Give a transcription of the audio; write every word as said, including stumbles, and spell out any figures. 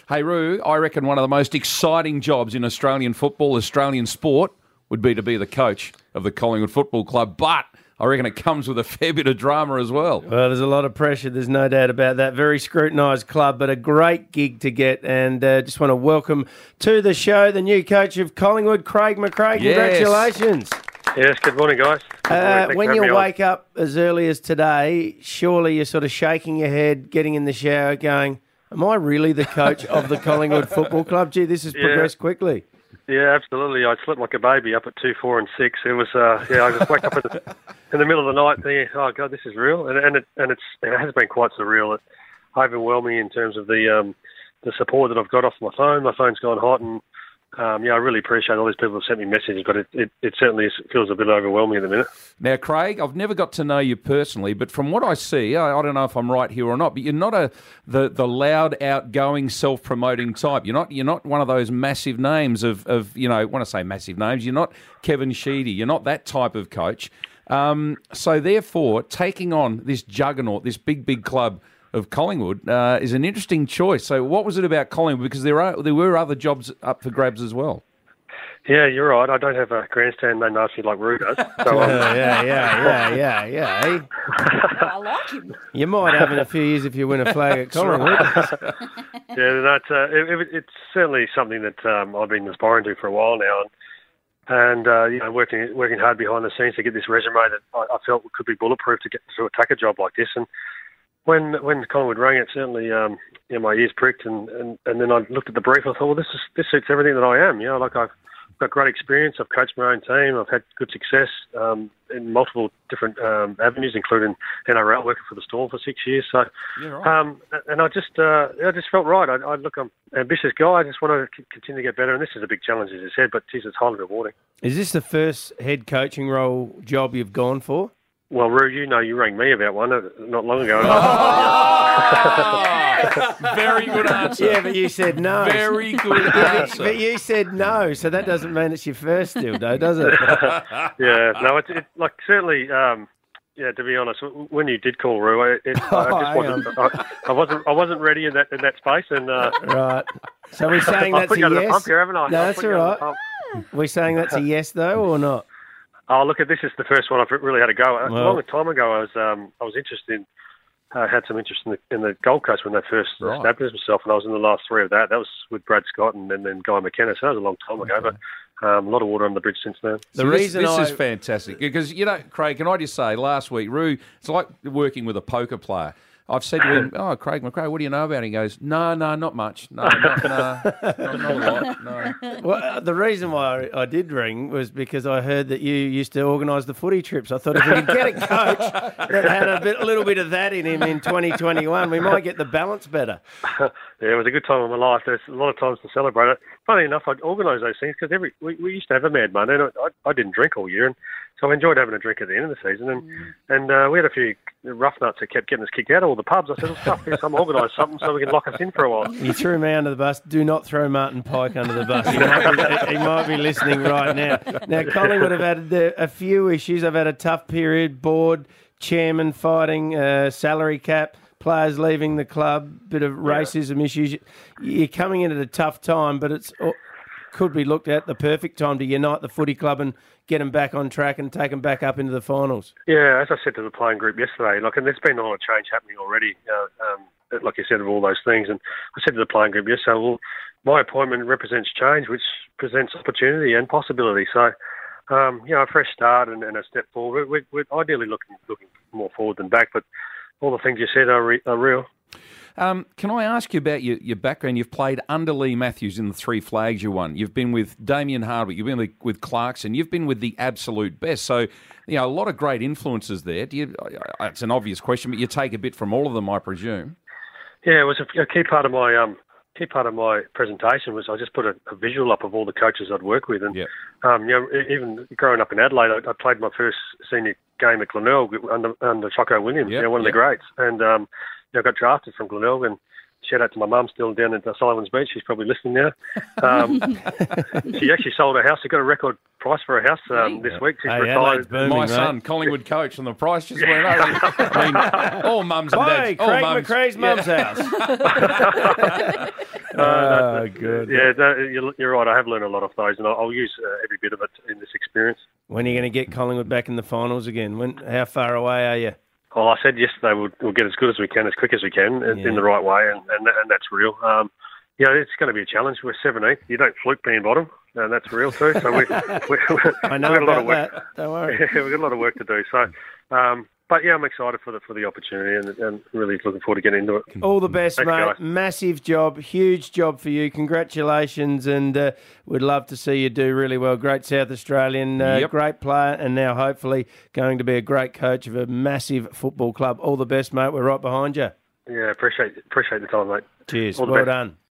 Hey, Roo, I reckon one of the most exciting jobs in Australian football, Australian sport, would be to be the coach of the Collingwood Football Club. But I reckon it comes with a fair bit of drama as well. Well, there's a lot of pressure. There's no doubt about that. Very scrutinised club, but a great gig to get. And uh, just want to welcome to the show the new coach of Collingwood, Craig McRae. Yes. Congratulations. Yes, good morning, guys. Good morning. Uh, Thanks when for you having me on. wake up as early as today, surely you're sort of shaking your head, getting in the shower, going, am I really the coach of the Collingwood Football Club? Gee, this has Yeah. progressed quickly. Yeah, absolutely. I slept like a baby up at two, four, and six. It was, uh, yeah. I just wake up in the, in the middle of the night, thinking, "Oh God, this is real," and and it and it's it has been quite surreal. It overwhelmed me in terms of the um, the support that I've got off my phone. My phone's gone hot, and um, yeah, I really appreciate all these people who've sent me messages. But it, it, it certainly is, feels a bit overwhelming at the minute. Now, Craig, I've never got to know you personally, but from what I see, I, I don't know if I'm right here or not, but you're not a the, the loud, outgoing, self-promoting type. You're not you're not one of those massive names of, of you know, when I say massive names, you're not Kevin Sheedy. You're not that type of coach. Um, so therefore, taking on this juggernaut, this big, big club of Collingwood uh, is an interesting choice. So what was it about Collingwood? Because there are there were other jobs up for grabs as well. Yeah, you're right. I don't have a grandstand named after me like Roo does. So, um, yeah, yeah, yeah, yeah, yeah. Hey, I like him. you might have in a few years if you win a flag at Collingwood. yeah, that's uh, it, it, it's certainly something that um, I've been aspiring to for a while now, and, and uh, you know, working working hard behind the scenes to get this resume that I, I felt could be bulletproof to get to attack a job like this. And when when Collingwood rang, it certainly um, you know, my ears pricked, and, and, and then I looked at the brief. I thought, well, this is this suits everything that I am. You know, like I've got great experience. I've coached my own team. I've had good success um, in multiple different um, avenues, including N R L, working for the Storm for six years. So, Yeah, right. um, and I just, uh, I just felt right. I, I look, I'm an ambitious guy. I just want to continue to get better. And this is a big challenge, as I said, but geez, it's highly rewarding. Is this the first head coaching role job you've gone for? Well, Roo, you know, you rang me about one uh, not long ago. Very good answer. Yeah, but you said no. Very good But answer. you said no, so that doesn't mean it's your first still, though, does it? yeah, no, it's it, like certainly. Um, yeah, to be honest, w- when you did call Roo, it, it, Oh, I hang just wasn't. I, I wasn't. I wasn't ready in that in that space, and uh, Right. So we're saying I'll that's put a you under the yes? pump here, haven't I? No, I'll that's put all you under right. the pump. We're saying that's a yes, though, or not? Oh, look, this is the first one I've really had a go at. Well- a long time ago, I was um, I was interested in. I uh, had some interest in the, in the Gold Coast when they first Right. established themselves, and I was in the last three of that. That was with Brad Scott and, and then Guy McKenna, so that was a long time ago, but um, a lot of water on the bridge since then. The See, reason this, this I... is fantastic because, you know, Craig, can I just say, last week, Roo, it's like working with a poker player. I've said to him, oh, Craig McRae, what do you know about him? He goes, no, no, not much. No, not, no, not, not a lot, no. Well, uh, the reason why I did ring was because I heard that you used to organise the footy trips. I thought if we could get a coach that had a bit, little bit of that in him in twenty twenty-one, we might get the balance better. Yeah, it was a good time of my life. There's a lot of times to celebrate it. Funny enough, I'd organise those things because every we, we used to have a Mad Monday, and I, I didn't drink all year, and so I enjoyed having a drink at the end of the season. And and uh, we had a few rough nuts that kept getting us kicked out of all the pubs. I said, well, stuff this, I'm organise something so we can lock us in for a while. You threw me under the bus. Do not throw Martin Pike under the bus. He might be, he might be listening right now. Now, Collingwood have had a, a few issues. They've had a tough period. Board, chairman fighting, uh, salary cap, players leaving the club, bit of racism issues. You're coming in at a tough time, but it's could be looked at the perfect time to unite the footy club and get them back on track and take them back up into the finals. Yeah, as I said to the playing group yesterday, like, and there's been a lot of change happening already, uh, um, like you said, of all those things. And I said to the playing group yesterday, well, my appointment represents change, which presents opportunity and possibility. So, um, you know, a fresh start and, and a step forward. We're, we're ideally looking looking more forward than back, but all the things you said are, re- are real. Um, can I ask you about your, your background? You've played under Lee Matthews in the three flags you won. You've been with Damien Hardwick. You've been with, with Clarkson. You've been with the absolute best. So, you know, a lot of great influences there. Do you? It's an obvious question, but you take a bit from all of them, I presume. Yeah, it was a, a key part of my um, key part of my presentation was I just put a, a visual up of all the coaches I'd worked with, and Yep. um, you know, even growing up in Adelaide, I, I played my first senior game at Glenelg under under Choco Williams, Yep, you know, one of yep. the greats, and um, you know, I got drafted from Glenelg, and shout out to my mum still down at Sullivan's Beach. She's probably listening now. Um, she actually sold her house. She got a record price for her house um, this week. She's Hey, retired. Adelaide's booming, My mate. son, Collingwood coach, and the price just went up. I mean, all mums and Hey, dads. all Craig mums, McRae's yeah. mum's house. Uh, Oh, good. Yeah, no, you're, you're right. I have learned a lot of those, and I'll, I'll use uh, every bit of it in this experience. When are you going to get Collingwood back in the finals again? When? How far away are you? Well, I said yesterday we'll, we'll get as good as we can, as quick as we can, Yeah. in the right way, and, and, and that's real. Um, you know, it's going to be a challenge. We're seventeenth. You don't fluke being bottom, and that's real too. So we, we, I know we've got a lot about of work. that. Don't worry. Yeah, we've got a lot of work to do. So, um, but yeah, I'm excited for the for the opportunity, and, and really looking forward to getting into it. All the best, Thanks, mate. guys. Massive job, huge job for you. Congratulations, and uh, we'd love to see you do really well. Great South Australian, uh, Yep. great player, and now hopefully going to be a great coach of a massive football club. All the best, mate. We're right behind you. Yeah, appreciate appreciate the time, mate. Cheers. All the Well best. done.